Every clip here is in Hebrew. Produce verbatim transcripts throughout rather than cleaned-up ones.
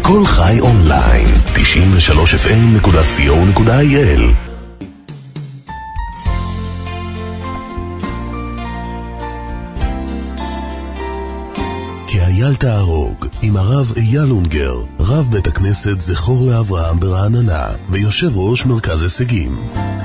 כל חי אונליין, תשעים ושלוש אף אם נקודה סי או נקודה איי אל. כי אייל תהרוג עם הרב אייל אונגר, רב בית הכנסת זכור לאברהם ברעננה ויושב ראש מרכז הישגים.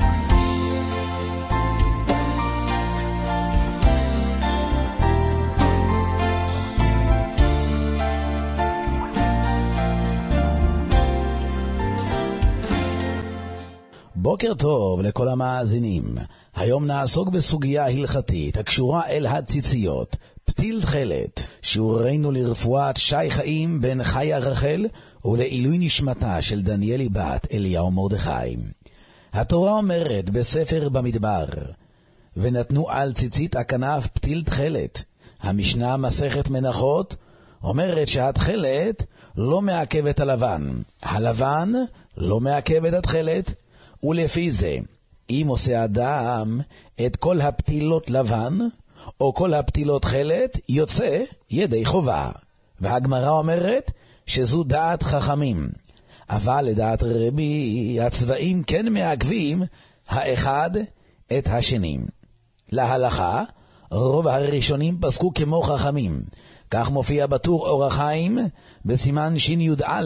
בוקר טוב לכל המאזינים. היום נעסוק בסוגיה הלכתית הקשורה אל הציציות, פתיל תכלת. שיעורנו לרפואת שי חיים בן חיה רחל ולעילוי נשמתה של דניאלי בת אליהו מרדכי. התורה אומרת בספר במדבר, ונתנו על ציצית הכנף פתיל תכלת. המשנה מסכת מנחות אומרת שהתכלת לא מעכב את הלבן, הלבן לא מעכב את התכלת. ולפי זה, אם עושה אדם את כל הפתילות לבן, או כל הפתילות תכלת, יוצא ידי חובה. והגמרא אומרת שזו דעת חכמים. אבל לדעת רבי, הצבעים כן מעכבים האחד את השני. להלכה, רוב הראשונים פסקו כמו חכמים. כך מופיע בטור אור החיים, בסימן שי"א,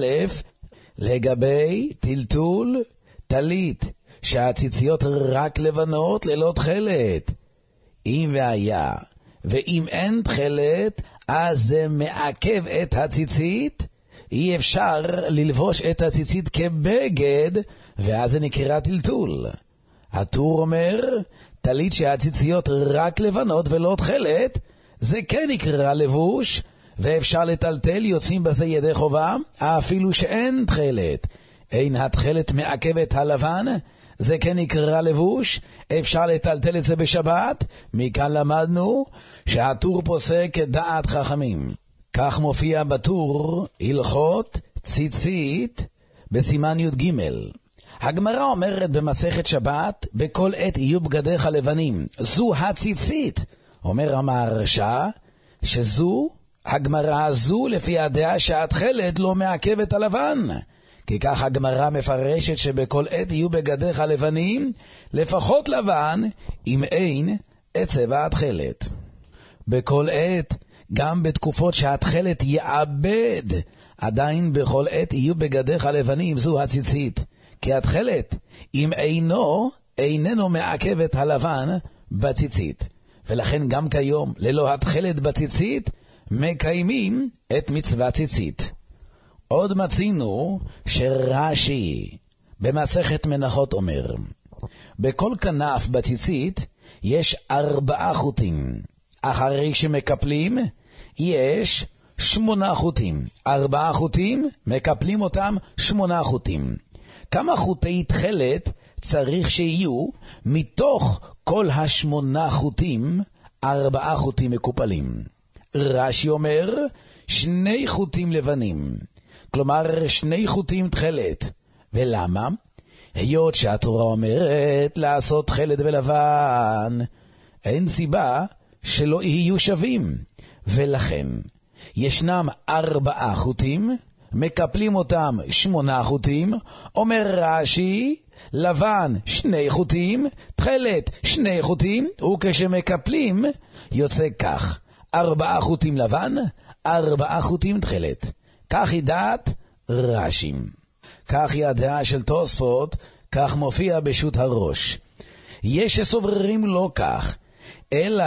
לגבי טלטול טלית, שהציציות רק לבנות ללא תכלת. אם והיה, ואם אין תכלת, אז זה מעכב את הציצית. אי אפשר ללבוש את הציצית כבגד, ואז זה נקרא טלטול. הטור אומר, טלית שהציציות רק לבנות ולא תכלת, זה כן נקרא לבוש, ואפשר לטלטל, יוצאים בזה ידי חובה, אפילו שאין תכלת. אין התכלת מעכבת הלבן, זה כן נקרא לבוש, אפשר לטלטל את זה בשבת. מכאן למדנו שהטור פוסק דעת חכמים. כך מופיע בטור הלכות ציצית בסימן י"ג. הגמרא אומרת במסכת שבת, בכל עת יהיו בגדיך לבנים, זו הציצית. אומר המהרש"א שזו הגמרא הזו לפי הדעה שהתכלת לא מעכבת הלבן, כי כך הגמרא מפרשת שבכל עת יהיו בגדיך לבנים, לפחות לבן, אם אין את צבע התכלת. בכל עת, גם בתקופות שהתכלת יאבד, עדיין בכל עת יהיו בגדיך לבנים, זו הציצית. כי התכלת, אם אינו, איננו מעכב את הלבן בציצית. ולכן גם כיום, ללא התכלת בציצית, מקיימים את מצוות ציצית. עוד מצינו שרש"י במסכת מנחות אומר, בכל כנף בציצית יש ארבעה חוטים. אחרי שמקפלים יש שמונה חוטים. ארבעה חוטים, מקפלים אותם שמונה חוטים. כמה חוטי תכלת צריך שיהיו מתוך כל השמונה חוטים? ארבעה חוטים מקופלים. רש"י אומר שני חוטים לבנים, כלומר שני חוטים תכלת. ולמה? היות שהתורה אומרת לעשות תכלת ולבן, אין סיבה שלא יהיו שווים. ולכן ישנם ארבעה חוטים, מקפלים אותם שמונה חוטים. אומר רש"י, לבן שני חוטים, תכלת שני חוטים, וכשמקפלים יוצא כך, ארבעה חוטים לבן, ארבעה חוטים תכלת. כך היא דעת רש"י. כך היא הדעה של תוספות, כך מופיע בשו"ת הראש. יש שסוברים לא כך, אלא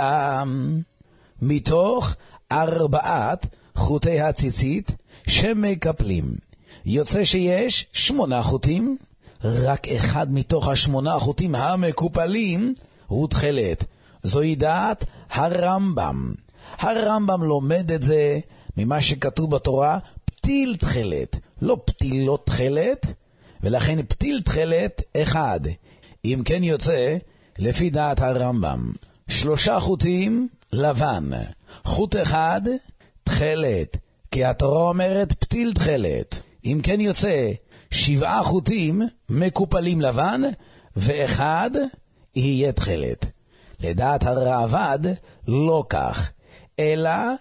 מתוך ארבעת חוטי הציצית שמקפלים. יוצא שיש שמונה חוטים, רק אחד מתוך השמונה חוטים המקופלים הוא תכלת. זוהי דעת הרמב"ם. הרמב"ם לומד את זה ממה שכתוב בתורה, פתיל תכלת, לא פתילות תכלת, ולכן פתיל תכלת אחד. אם כן יוצא, לפי דעת הרמב"ם, שלושה חוטים לבן, חוט אחד תכלת, כי התורה אומרת פתיל תכלת. אם כן יוצא, שבעה חוטים מקופלים לבן, ואחד יהיה תכלת. לדעת הרעב"ד לא כך, אלא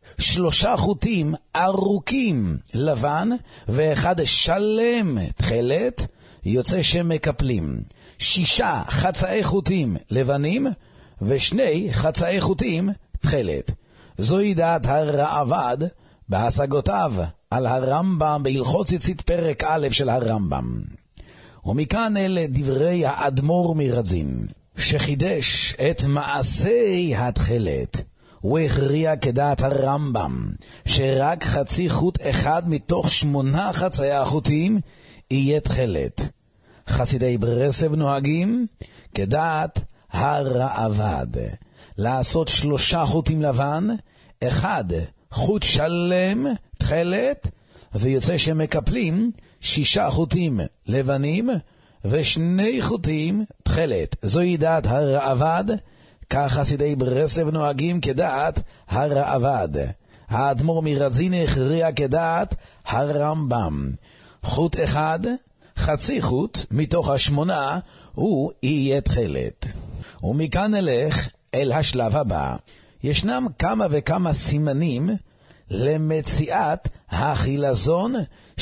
שלושה חוטים ארוכים לבן, ואחד שלם תכלת, יוצא שמקפלים. שישה חצאי חוטים לבנים, ושני חצאי חוטים תכלת. זוהי דעת הרעב"ד בהשגותיו על הרמב"ם בהלכות ציצית פרק א' של הרמב"ם. ומכאן אלה דברי האדמו"ר מרדזין, שחידש את מעשי התכלת. הוא הכריע כדעת הרמב"ם שרק חצי חוט אחד מתוך שמונה חצאי החוטים יהיה תכלת. חסידי ברסלב נוהגים כדעת הרעב"ד לעשות שלושה חוטים לבן, אחד חוט שלם תכלת, ויוצא שמקפלים שישה חוטים לבנים ושני חוטים תכלת. זוהי דעת הרעב"ד, כך חסידי ברסלב נוהגים כדעת הרעב"ד. האדמו"ר מרדזין הכריע כדעת הרמב"ם. חוט אחד, חצי חוט מתוך השמונה, הוא יהיה תכלת. ומכאן נלך אל השלב הבא. ישנם כמה וכמה סימנים למציאת החילזון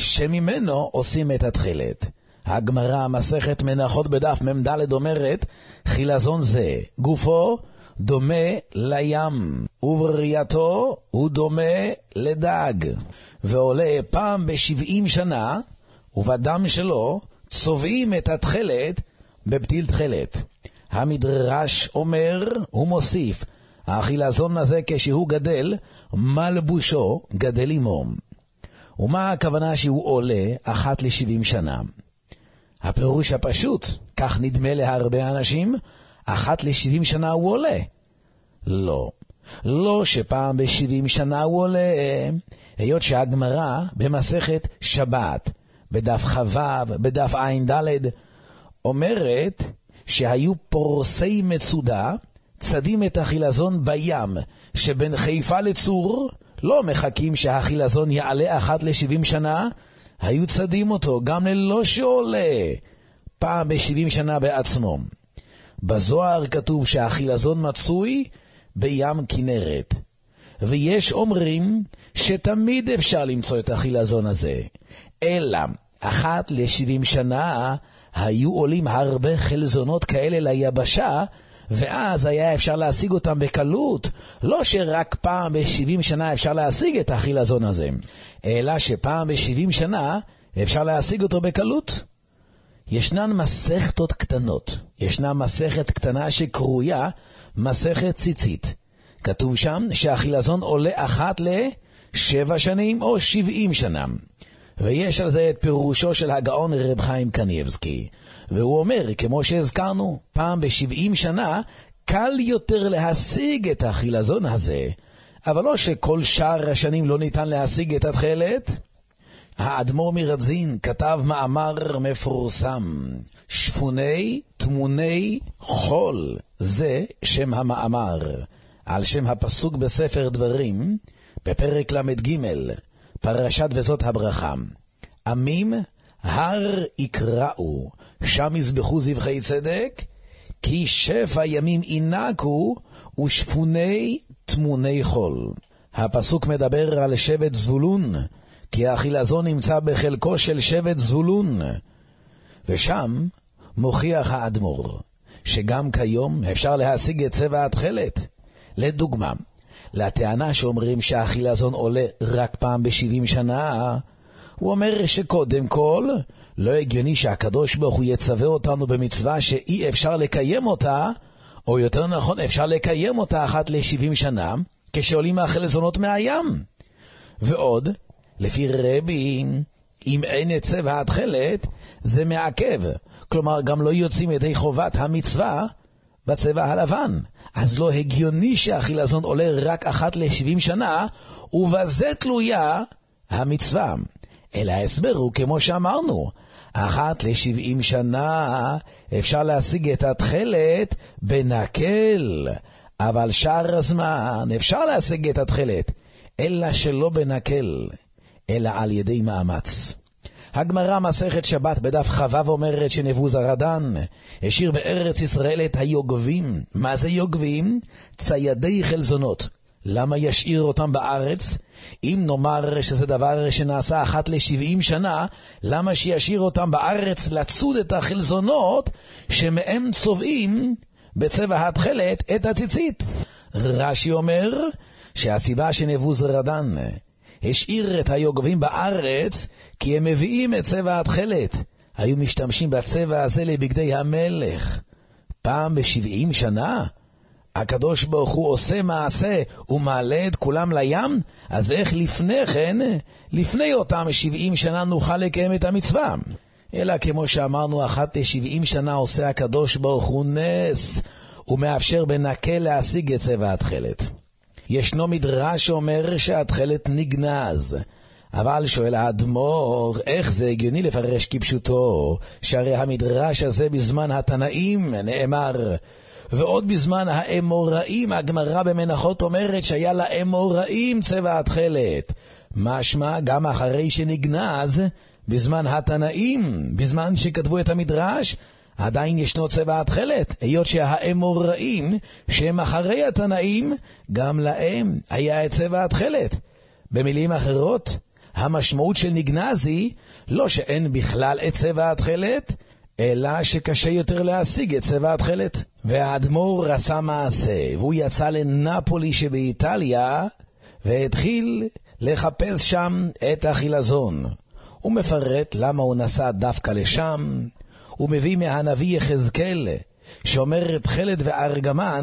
שממנו עושים את התכלת. הגמרא מסכת מנחות בדף ממדלת אומרת, חילזון זה גופו דומה לים, ובראייתו הוא דומה לדג, ועולה פעם בשבעים שנה, ובדם שלו צובעים את התכלת בפתיל תכלת. המדרש אומר ומוסיף, החילזון הזה כשהוא גדל, מלבושו גדל עמו. ומה הכוונה שהוא עולה אחת לשבעים שנה? הפירוש הפשוט, כך נדמה להרבה אנשים, אחת לשבעים שנה הוא עולה. לא, לא שפעם בשבעים שנה הוא עולה, היות שהגמרא במסכת שבת, בדף חבב, בדף עין דלת, אומרת שהיו פורסי מצודה, צדים את החילזון בים, שבין חיפה לצור, לא מחכים שהחילזון יעלה אחת לשבעים שנה, היו צדים אותו גם ללא שעולה, פעם בשבעים שנה בעצמו. בזוהר כתוב שהחילזון מצוי בים כנרת, ויש אומרים שתמיד אפשר למצוא את החילזון הזה, אלא אחת לשבעים שנה היו עולים הרבה חלזונות כאלה ליבשה, ואז היה אפשר להשיג אותם בקלות. לא שרק פעם בשבעים שנה אפשר להשיג את החילזון הזה, אלא שפעם בשבעים שנה אפשר להשיג אותו בקלות. ישנן מסכתות קטנות. ישנה מסכת קטנה שקרויה מסכת ציצית. כתוב שם שהחילזון עולה אחת לשבע שנים או שבעים שנה. ויש על זה את פירושו של הגאון רב חיים קניבסקי. והוא אומר, כמו שהזכרנו, פעם בשבעים שנה קל יותר להשיג את החילזון הזה. אבל לא שכל שאר השנים לא ניתן להשיג את התכלת. האדמו"ר מרדזין כתב מאמר מפורסם, שפוני תמוני חול, זה שם המאמר, על שם הפסוק בספר דברים, בפרק למד ג' פרשת וזאת הברכה. עמים הר יקראו, שם יזבחו זבחי צדק, כי שפע ימים ינקו ושפוני תמוני חול. הפסוק מדבר על שבט זבולון, כי החילזון נמצא בחלקו של שבט זבולון, ושם מוכיח האדמו"ר שגם כיום אפשר להשיג את צבע התכלת. לדוגמה, לטענה שאומרים שהחילזון עולה רק פעם בשבעים שנה, הוא אומר שקודם כל לא הגיוני שהקדוש ברוך הוא יצווה אותנו במצווה שאי אפשר לקיים אותה, או יותר נכון אפשר לקיים אותה אחת לשבעים שנה כשעולים החילזונות מהים. ועוד, לפי רבי, אם אין את צבע התכלת זה מעכב, כלומר גם לא יוצאים ידי חובת המצווה בצבע הלבן. אז לא הגיוני שהחילזון עולה רק אחת לשבעים שנה, ובזה תלויה המצווה. אלא ההסבר הוא כמו שאמרנו, אחת לשבעים שנה אפשר להשיג את התכלת בנקל, אבל שאר הזמן אפשר להשיג את התכלת, אלא שלא בנקל, אלא על ידי מאמץ. הגמרא מסכת שבת בדף חבב אומרת שנבוזראדן השאיר בארץ ישראל את היוגבים. מה זה יוגבים? ציידי חלזונות. למה ישאיר אותם בארץ? אם נאמר שזה דבר שנעשה אחת לשבעים שנה, למה שישאיר אותם בארץ לצוד את החלזונות שמהם צובעים בצבע התכלת את הציצית? רש"י אומר שהסיבה שנבוזרדן השאיר את היוגבים בארץ כי הם מביאים את צבע התכלת. היו משתמשים בצבע הזה לבגדי המלך. פעם בשבעים שנה הקדוש ברוך הוא עושה מעשה ומעלה את כולם לים, אז איך לפני כן, לפני אותם שבעים שנה נוכל לקיים את המצווה? אלא כמו שאמרנו, אחת לשבעים שנה עושה הקדוש ברוך הוא נס, ומאפשר בנקל להשיג את צבע התכלת. ישנו מדרש שאומר שהתכלת נגנז, אבל שואל האדמו"ר, איך זה הגיוני לפרש כפשוטו? שהרי המדרש הזה בזמן התנאים נאמר, ועוד בזמן האמוראים, הגמרא במנחות אומרת שהיה לאמוראים צבע התכלת. משמע גם אחרי שנגנז, בזמן התנאים, בזמן שכתבו את המדרש, עדיין ישנו צבע התכלת, היות שהאמוראים שהם אחרי התנאים, גם להם היה את צבע התכלת. במילים אחרות, המשמעות של נגנזי לא שאין בכלל את צבע התכלת, אלא שקשה יותר להשיג את צבע התכלת. והאדמו"ר עשה מעשה, והוא יצא לנפולי שבאיטליה, והתחיל לחפש שם את החילזון. הוא מפרט למה הוא נסע דווקא לשם. הוא מביא מהנביא יחזקאל, שאומר תכלת וארגמן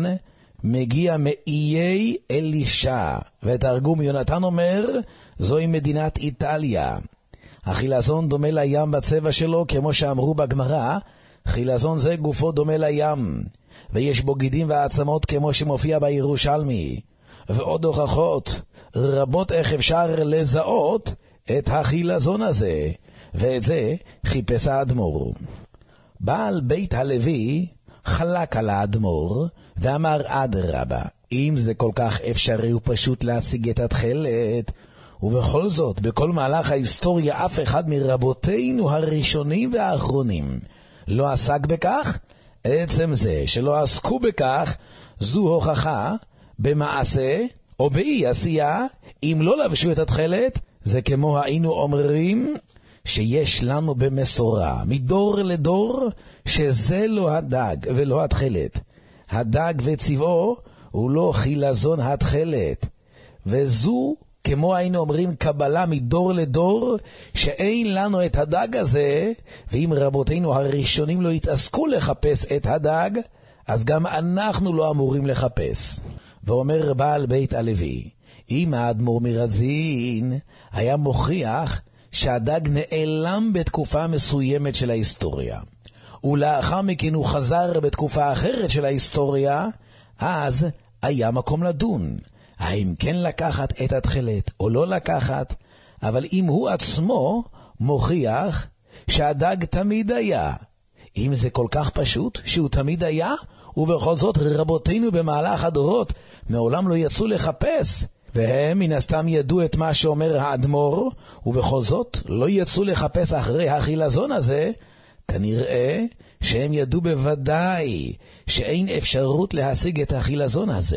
מגיע מאיי אלישע, ותרגום יונתן אומר זוהי מדינת איטליה. החילזון דומה לים בצבע שלו, כמו שאמרו בגמרא, חילזון זה גופו דומה לים, ויש בו גידים ועצמות כמו שמופיע בירושלמי. ועוד הוכחות רבות איך אפשר לזהות את החילזון הזה, ואת זה חיפש האדמו"ר. בעל בית הלוי חלק על האדמו"ר ואמר, אדרבה, אם זה כל כך אפשרי ופשוט להשיג את התכלת, ובכל זאת, בכל מהלך ההיסטוריה אף אחד מרבותינו הראשונים והאחרונים לא עסק בכך, עצם זה שלא עסקו בכך, זו הוכחה במעשה או באי עשייה. אם לא לבשו את התכלת, זה כמו היינו אומרים שיש לנו במסורה, מדור לדור, שזה לא הדג ולא התכלת. הדג וצבעו הוא לא חילזון התכלת, וזו כמו היינו אומרים קבלה מדור לדור, שאין לנו את הדג הזה, ואם רבותינו הראשונים לא התעסקו לחפש את הדג, אז גם אנחנו לא אמורים לחפש. ואומר בעל בית הלוי, אם האדמו"ר מרזין היה מוכיח שהדג נעלם בתקופה מסוימת של ההיסטוריה, ולאחר מכן הוא חזר בתקופה אחרת של ההיסטוריה, אז היה מקום לדון האם כן לקחת את התכלת או לא לקחת. אבל אם הוא עצמו מוכיח שהדג תמיד היה, אם זה כל כך פשוט שהוא תמיד היה, ובכל זאת רבותינו במהלך הדורות מעולם לא יצאו לחפש, והם מן הסתם ידעו את מה שאומר האדמו"ר, ובכל זאת לא יצאו לחפש אחרי החילזון הזה, כנראה שהם ידעו בוודאי שאין אפשרות להשיג את החילזון הזה.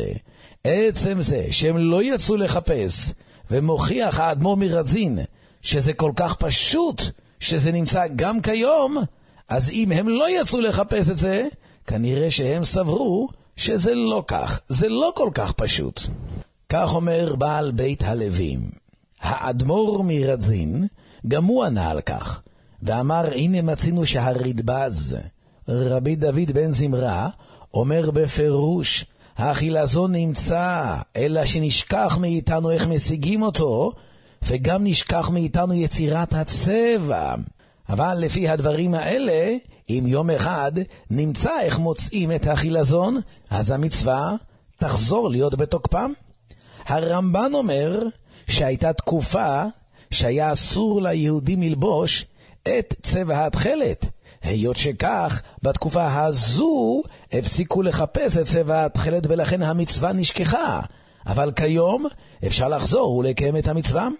עצם זה שהם לא יצאו לחפש, ומוכיח האדמו"ר מרזין שזה כל כך פשוט, שזה נמצא גם כיום, אז אם הם לא יצאו לחפש את זה, כנראה שהם סברו שזה לא כך, זה לא כל כך פשוט. כך אומר בעל בית הלווים. האדמו"ר מרזין גם הוא ענה על כך, ואמר, הנה מצינו שהרדב"ז, רבי דוד בן זמרה, אומר בפירוש, החילזון נמצא, אלא שנשכח מאיתנו איך משיגים אותו, וגם נשכח מאיתנו יצירת הצבע. אבל לפי הדברים האלה, אם יום אחד נמצא איך מוצאים את החילזון, אז המצווה תחזור להיות בתוקפם. הרמב"ן אומר שהייתה תקופה שהיה אסור ליהודים ללבוש את צבע התכלת. היות שכך, בתקופה הזו הפסיקו לחפש את צבע התכלת, ולכן המצווה נשכחה. אבל כיום אפשר לחזור ולקיים את המצווה.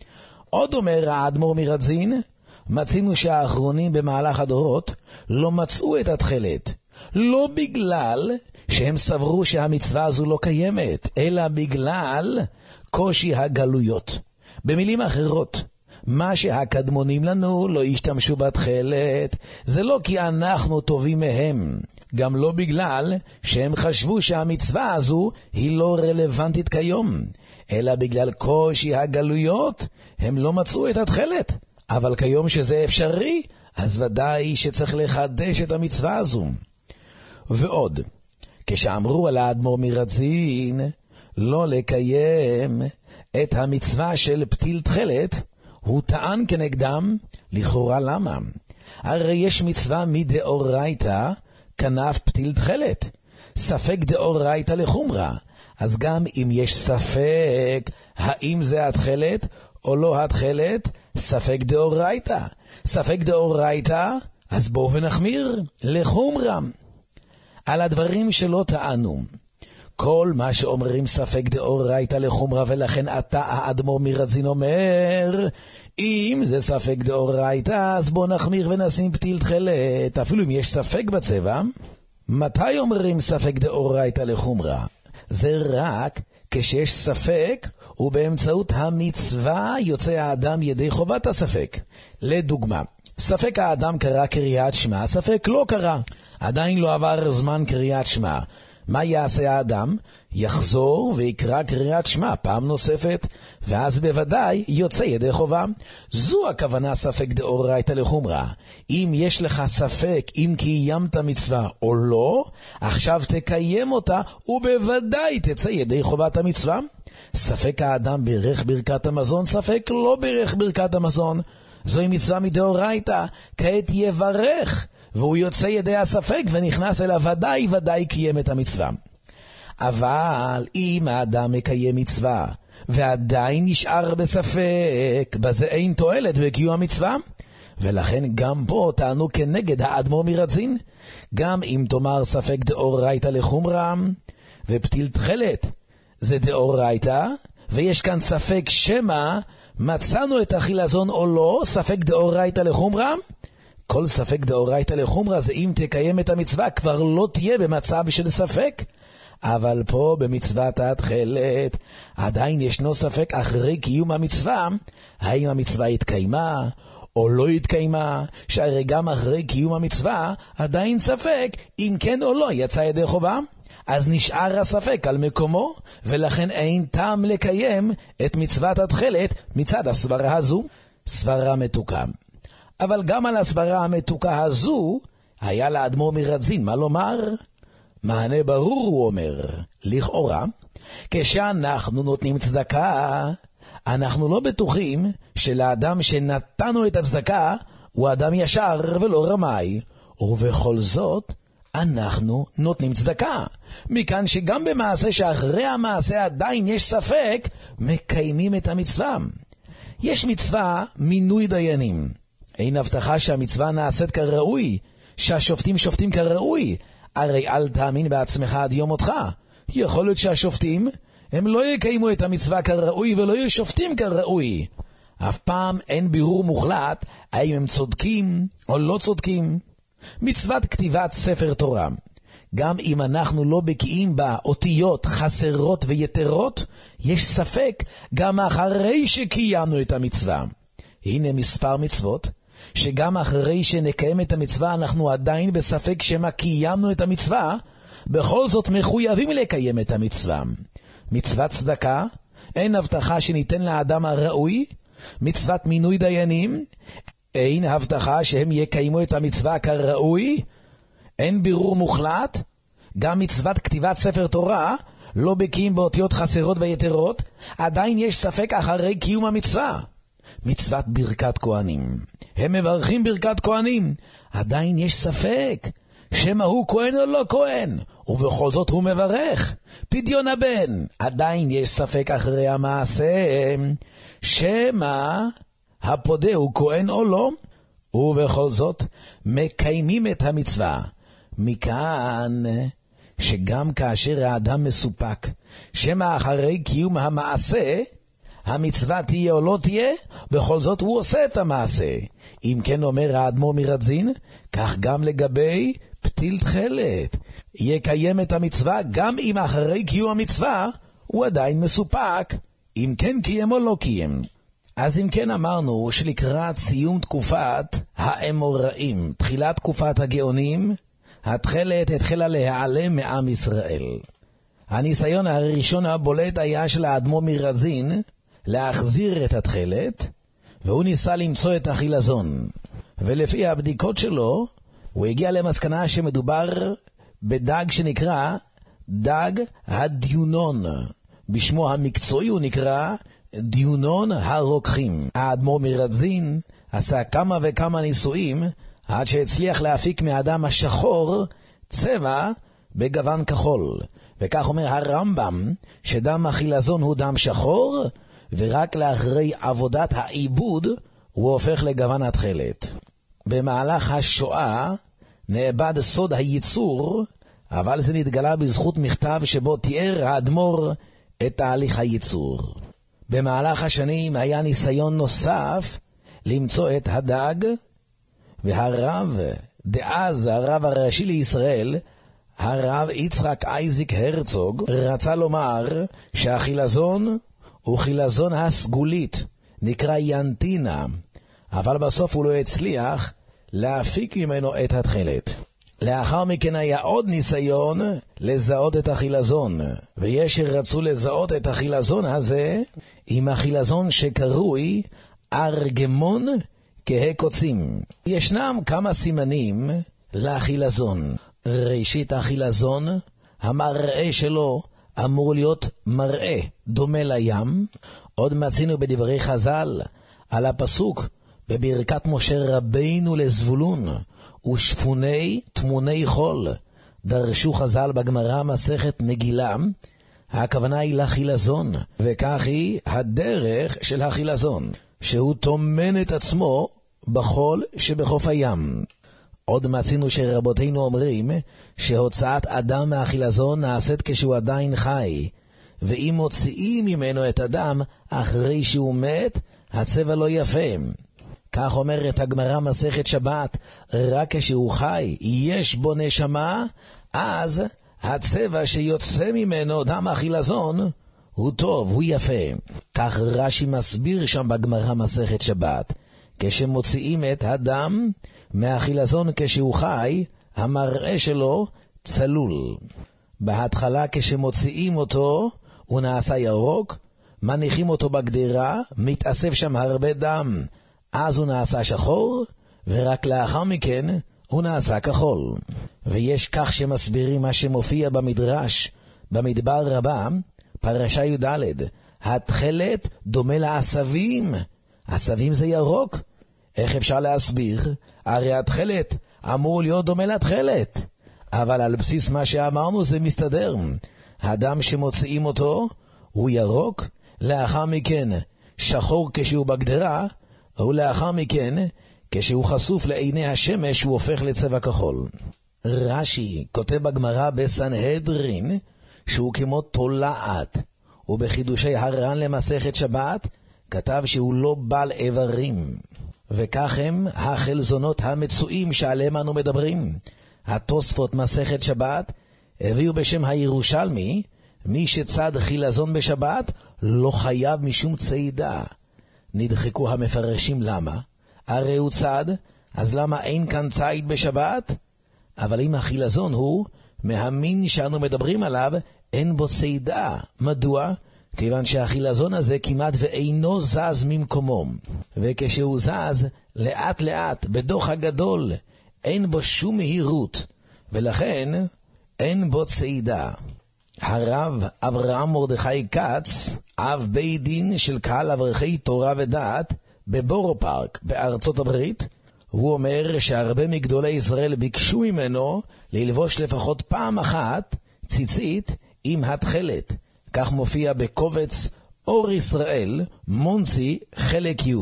עוד אומר האדמו"ר מרזין, מצינו שהאחרונים במהלך הדורות לא מצאו את התכלת, לא בגלל שהם סברו שהמצווה הזו לא קיימת, אלא בגלל קושי הגלויות. במילים אחרות, מה שהקדמונים לנו לא השתמשו בתחילת, זה לא כי אנחנו טובים מהם, גם לא בגלל שהם חשבו שהמצווה הזו היא לא רלוונטית כיום, אלא בגלל קושי הגלויות הם לא מצאו את התחילת. אבל כיום שזה אפשרי, אז ודאי שצריך לחדש את המצווה הזו. ועוד, כשאמרו על האדמו"ר מרדזין לא לקיים את המצווה של פתיל תחילת, הוא טען כנגדם, לכאורה למה? הרי יש מצווה מדאורייתא כנף פתיל תחילת, ספק דאורייתא לחומרה. אז גם אם יש ספק האם זה התחילת או לא התחילת, ספק דאורייתא. ספק דאורייתא, אז בואו ונחמיר לחומרה. על הדברים שלא טענו, כל מה שאומרים ספק דאורייתא לחומרה, ולכן אתה האדמו"ר מרדזין אומר, אם זה ספק דאורייתא, אז בואו נחמיר ונשים פתיל תחילת, אפילו אם יש ספק בצבע. מתי אומרים ספק דאורייתא לחומרה? זה רק כשיש ספק, ובאמצעות המצווה יוצא האדם ידי חובת הספק. לדוגמה, ספק האדם קרא קריאת שמע, ספק לא קרא, עדיין לא עבר זמן קריאת שמע. מה יעשה האדם? יחזור ויקרא קריאת שמע פעם נוספת, ואז בוודאי יוצא ידי חובה. זו הכוונה ספק דאורייתא לחומרה. אם יש לך ספק אם קיימת מצווה או לא, עכשיו תקיים אותה ובוודאי תצא ידי חובת המצווה. ספק האדם בירך ברכת המזון, ספק לא בירך ברכת המזון, זוהי מצווה מדאורייתא, כעת יברך, והוא יוצא ידי הספק ונכנס אליו, ודאי ודאי קיים את המצווה. אבל אם האדם מקיים מצווה ועדיין נשאר בספק, בזה אין תועלת בקיום המצווה. ולכן גם פה טענו כנגד האדמו"ר מרדזין, גם אם תאמר ספק דאורייתא לחומרה ופתיל תחילת זה דאורייתא, ויש כאן ספק שמה מצאנו את החילזון או לא, ספק דאורייתא לחומרה. כל ספק דאורייתא לחומרה זה אם תקיים את המצווה, כבר לא תהיה במצב של ספק. אבל פה במצוות התחילת עדיין ישנו ספק אחרי קיום המצווה, האם המצווה התקיימה או לא התקיימה, שהרי גם אחרי קיום המצווה עדיין ספק אם כן או לא יצא ידי חובה. אז נשאר הספק על מקומו, ולכן אין טעם לקיים את מצוות התחילת מצד הסברה הזו, סברה מתוקה. אבל גם על הסברה המתוקה הזו היה לאדמו"ר מרדזין מה לומר? מענה ברור, הוא אומר, לכאורה, כשאנחנו נותנים צדקה, אנחנו לא בטוחים שלאדם שנתנו את הצדקה הוא אדם ישר ולא רמאי, ובכל זאת אנחנו נותנים צדקה. מכאן שגם במעשה שאחרי המעשה עדיין יש ספק, מקיימים את המצווה. יש מצווה מינוי דיינים. אין הבטחה שהמצווה נעשית כראוי, שהשופטים שופטים כראוי. הרי אל תאמין בעצמך עד יום מותך. יכול להיות שהשופטים הם לא יקיימו את המצווה כראוי ולא יהיו שופטים כראוי. אף פעם אין בירור מוחלט האם הם צודקים או לא צודקים. מצוות כתיבת ספר תורה, גם אם אנחנו לא בקיאים בה אותיות חסרות ויתרות, יש ספק גם אחרי שקיימנו את המצווה. הנה מספר מצוות שגם אחרי שנקיים את המצווה אנחנו עדיין בספק שמה קיימנו את המצווה, בכל זאת מחויבים לקיים את המצווה. מצוות צדקה, אין הבטחה שניתן לאדם הראוי. מצוות מינוי דיינים, אין הבטחה שהם יקיימו את המצווה כראוי. אין בירור מוחלט. גם מצוות כתיבת ספר תורה, לא בקיאים באותיות חסרות ויתרות, עדיין יש ספק אחרי קיום המצווה. מצוות ברכת כהנים, הם מברכים ברכת כהנים, עדיין יש ספק שמה הוא כהן או לא כהן, ובכל זאת הוא מברך. פדיון הבן, עדיין יש ספק אחרי המעשה שמה הפודה הוא כהן או לא, ובכל זאת מקיימים את המצווה. מכאן שגם כאשר האדם מסופק שמה אחרי קיום המעשה המצווה תהיה או לא תהיה, בכל זאת הוא עושה את המעשה. אם כן אומר האדמו"ר מרדזין, כך גם לגבי פתיל תכלת. יקיים את המצווה גם אם אחרי קיום המצווה הוא עדיין מסופק, אם כן קיים או לא קיים. אז אם כן אמרנו שלקראת סיום תקופת האמוראים, תחילת תקופת הגאונים, התכלת התחילה להיעלם מעם ישראל. הניסיון הראשון הבולט היה של האדמו"ר מרזין להחזיר את התכלת, והוא ניסה למצוא את החילזון. ולפי הבדיקות שלו, הוא הגיע למסקנה שמדובר בדג שנקרא דג הדיונון. בשמו המקצועי הוא נקרא דיונון הרוקחים. האדמו"ר מרזין עשה כמה וכמה ניסויים עד שהצליח להפיק מהאדם השחור צבע בגוון כחול. וכך אומר הרמב"ם שדם החילזון הוא דם שחור, ורק לאחרי עבודת העיבוד הוא הופך לגוון התכלת. במהלך השואה נאבד סוד הייצור, אבל זה נתגלה בזכות מכתב שבו תיאר האדמו"ר את תהליך הייצור. במהלך השנים היה ניסיון נוסף למצוא את הדג, והרב דאז, הרב הראשי לישראל, הרב יצחק אייזיק הרצוג, רצה לומר שהחילזון הוא חילזון הסגולית, נקרא ינטינה, אבל בסוף הוא לא הצליח להפיק ממנו את התכלת. לאחר מכן היה עוד ניסיון לזהות את החילזון, ויש שרצו לזהות את החילזון הזה עם החילזון שקרוי ארגמון כהקוצים. ישנם כמה סימנים לחילזון. ראשית, החילזון, המראה שלו אמור להיות מראה דומה לים. עוד מצינו בדברי חז"ל על הפסוק בברכת משה רבינו לזבולון, ושפוני תמוני חול. דרשו חז"ל בגמרא מסכת מגילה, הכוונה היא לחילזון, וכך היא הדרך של החילזון, שהוא תומן את עצמו בחול שבחוף הים. עוד מצינו שרבותינו אומרים שהוצאת אדם מהחילזון נעשית כשהוא עדיין חי, ואם מוציאים ממנו את הדם אחרי שהוא מת, הצבע לא יפה. כך אומרת הגמרא מסכת שבת, רק כשהוא חי, יש בו נשמה, אז הצבע שיוצא ממנו, דם החילזון, הוא טוב, הוא יפה. כך רש"י מסביר שם בגמרא מסכת שבת, כשמוציאים את הדם מהחילזון כשהוא חי, המראה שלו צלול. בהתחלה כשמוציאים אותו, הוא נעשה ירוק, מניחים אותו בגדירה, מתאסף שם הרבה דם, אז הוא נעשה שחור, ורק לאחר מכן הוא נעשה כחול. ויש כך שמסבירים מה שמופיע במדרש, במדבר רבה, פרשה י' ד', התכלת דומה לעשבים. עשבים זה ירוק. איך אפשר להסביר? הרי התכלת אמור להיות דומה לתכלת. אבל על בסיס מה שאמרנו זה מסתדר. הדם שמוציאים אותו הוא ירוק, לאחר מכן שחור כשהוא בגדרה, ולאחר מכן כשהוא חשוף לעיני השמש הוא הופך לצבע כחול. רש"י כותב בגמרא בסנהדרין שהוא כמו תולעת, ובחידושי הר"ן למסכת שבת כתב שהוא לא בעל איברים. וכך הם החלזונות המצויים שעליהם אנו מדברים. התוספות מסכת שבת הביאו בשם הירושלמי, מי שצד חילזון בשבת לא חייב משום צעידה. נדחקו המפרשים למה? הרי הוא צד, אז למה אין כאן ציד בשבת? אבל אם החילזון הוא מהמין שאנו מדברים עליו, אין בו צעידה. מדוע? כיוון שהחילזון הזה כמעט ואינו זז ממקומו, וכשהוא זז לאט לאט בדוח הגדול אין בו שום מהירות, ולכן אין בו צעידה. הרב אברהם מרדכי כץ, אב בית דין של קהל אברכי תורה ודעת בבורו פארק בארצות הברית, הוא אומר שהרבה מגדולי ישראל ביקשו ממנו ללבוש לפחות פעם אחת ציצית עם התכלת. כך מופיע בקובץ אור ישראל, מונסי, חלק י'.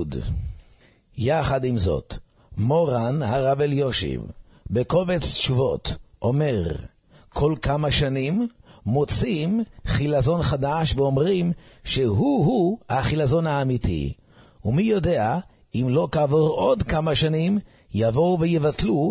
יחד עם זאת, מורן הרב אליושיב, בקובץ תשובות, אומר, כל כמה שנים מוצאים חילזון חדש ואומרים שהוא-הוא החילזון האמיתי. ומי יודע, אם לא כעבור עוד כמה שנים, יבואו ויבטלו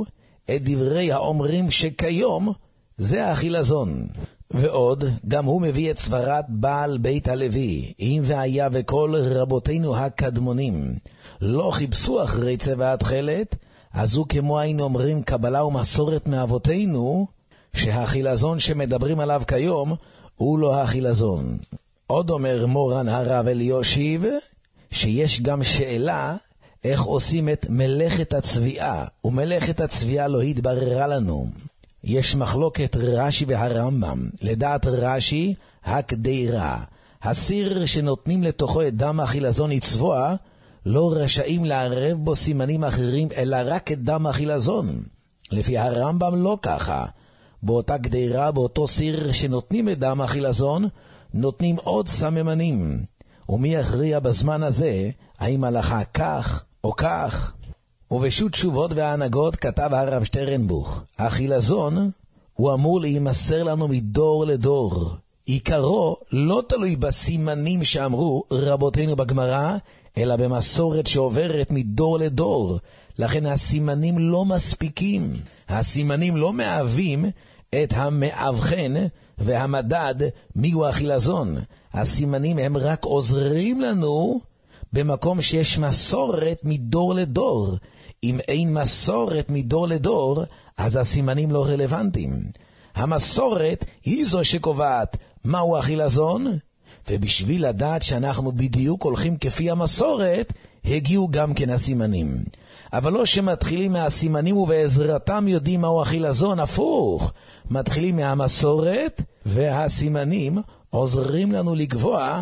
את דברי האומרים שכיום זה החילזון. ועוד, גם הוא מביא את סברת בעל בית הלוי, אם והיה וכל רבותינו הקדמונים לא חיפשו אחרי צבע התכלת, אז הוא כמו היינו אומרים קבלה ומסורת מאבותינו, שהחילזון שמדברים עליו כיום הוא לא החילזון. עוד אומר מורן הרב אליושיב, שיש גם שאלה איך עושים את מלאכת הצביעה, ומלאכת הצביעה לא התבררה לנו. יש מחלוקת רש"י והרמב"ם. לדעת רש"י, הקדירה, הסיר שנותנים לתוכו את דם החילזון לצבוע, לא רשאים לערב בו סימנים אחרים, אלא רק את דם החילזון. לפי הרמב"ם לא ככה. באותה קדירה, באותו סיר שנותנים את דם החילזון, נותנים עוד סממנים. ומי יכריע בזמן הזה, האם הלכה כך או כך? ובשו"ת תשובות וההנהגות כתב הרב שטרנבוך, החילזון הוא אמור להימסר לנו מדור לדור. עיקרו לא תלוי בסימנים שאמרו רבותינו בגמרא, אלא במסורת שעוברת מדור לדור. לכן הסימנים לא מספיקים. הסימנים לא מהווים את המאבחן והמדד מיהו החילזון. הסימנים הם רק עוזרים לנו במקום שיש מסורת מדור לדור. אם אין מסורת מדור לדור, אז הסימנים לא רלוונטיים. המסורת היא זו שקובעת מהו החילזון, ובשביל לדעת שאנחנו בדיוק הולכים כפי המסורת, הגיעו גם כן הסימנים. אבל לא שמתחילים מהסימנים ובעזרתם יודעים מהו החילזון, הפוך. מתחילים מהמסורת, והסימנים עוזרים לנו לקבוע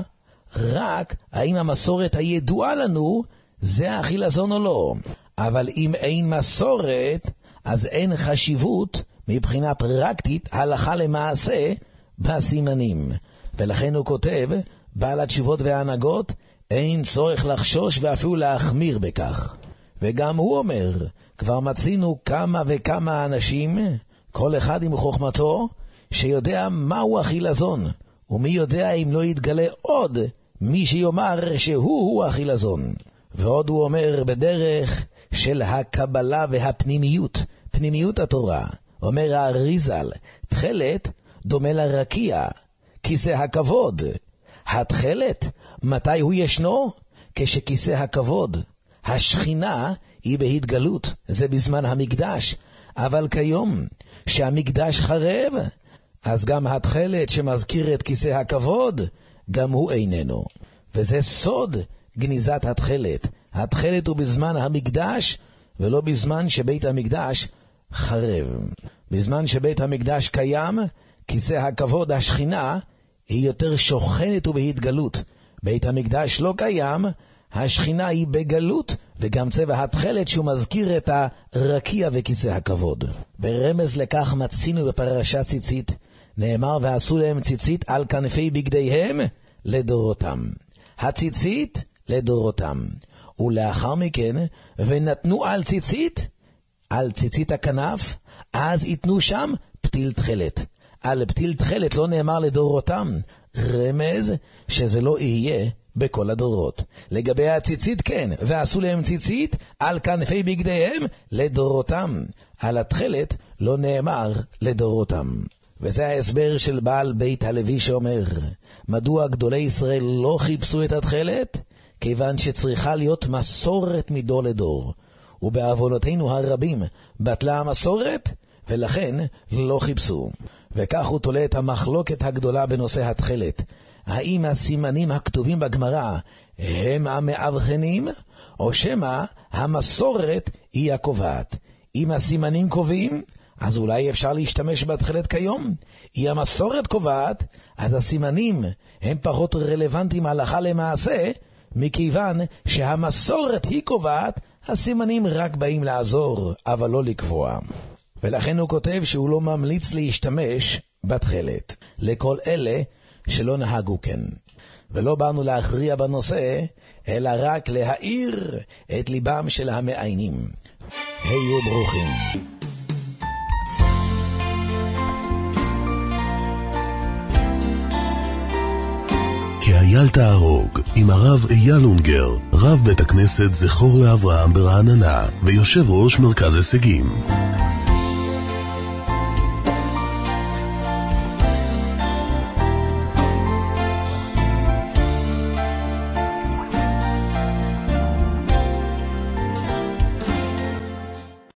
רק האם המסורת הידועה לנו זה החילזון או לא. אבל אם אין מסורת, אז אין חשיבות מבחינה פרקטית, הלכה למעשה, בסימנים. ולכן הוא כותב, בעל התשובות וההנהגות, אין צורך לחשוש ואפילו להחמיר בכך. וגם הוא אומר, כבר מצינו כמה וכמה אנשים, כל אחד עם חוכמתו, שיודע מהו החילזון, ומי יודע אם לא יתגלה עוד מי שיאמר שהוא הוא החילזון. ועוד הוא אומר בדרך של הקבלה והפנימיות, פנימיות התורה. אומר האריזל, תכלת דומה לרקיע, כיסא הכבוד. התכלת, מתי הוא ישנו? כשכיסא הכבוד. השכינה היא בהתגלות, זה בזמן המקדש. אבל כיום, שהמקדש חרב, אז גם התכלת שמזכיר את כיסא הכבוד, גם הוא איננו. וזה סוד גניזת התכלת. התכלת הוא בזמן המקדש, ולא בזמן שבית המקדש חרב. בזמן שבית המקדש קיים, כיסא הכבוד, השכינה, היא יותר שוכנת ובהתגלות. בית המקדש לא קיים, השכינה היא בגלות, וגם צבע התכלת שהוא מזכיר את הרקיע וכיסא הכבוד. ברמז לכך מצינו בפרשת ציצית, נאמר ועשו להם ציצית על כנפי בגדיהם לדורותם. הציצית לדורותם. ולאחר מכן, ונתנו על ציצית, על ציצית הכנף, אז יתנו שם פתיל תכלת. על פתיל תכלת לא נאמר לדורותם, רמז שזה לא יהיה בכל הדורות. לגבי הציצית כן, ועשו להם ציצית על כנפי בגדיהם לדורותם. על התכלת לא נאמר לדורותם. וזה ההסבר של בעל בית הלוי שאומר, מדוע גדולי ישראל לא חיפשו את התכלת? כיוון שצריכה להיות מסורת מדור לדור. ובעוונותינו הרבים בטלה המסורת, ולכן לא חיפשו. וכך הוא תולה את המחלוקת הגדולה בנושא התכלת. האם הסימנים הכתובים בגמרא הם המאבחנים, או שמה המסורת היא הקובעת? אם הסימנים קובעים, אז אולי אפשר להשתמש בתכלת כיום. אם המסורת קובעת, אז הסימנים הם פחות רלוונטיים הלכה למעשה, מכיוון שהמסורת היא קובעת, הסימנים רק באים לעזור, אבל לא לקבוע. ולכן הוא כותב שהוא לא ממליץ להשתמש בתכלת. לכל אלה שלא נהגו כן. ולא באנו להכריע בנושא, אלא רק להאיר את ליבם של המעיינים. היו ברוכים. כי אייל תהרוג עם הרב אייל אונגר, רב בית הכנסת זכור לאברהם ברעננה ויושב ראש מרכז הישגים.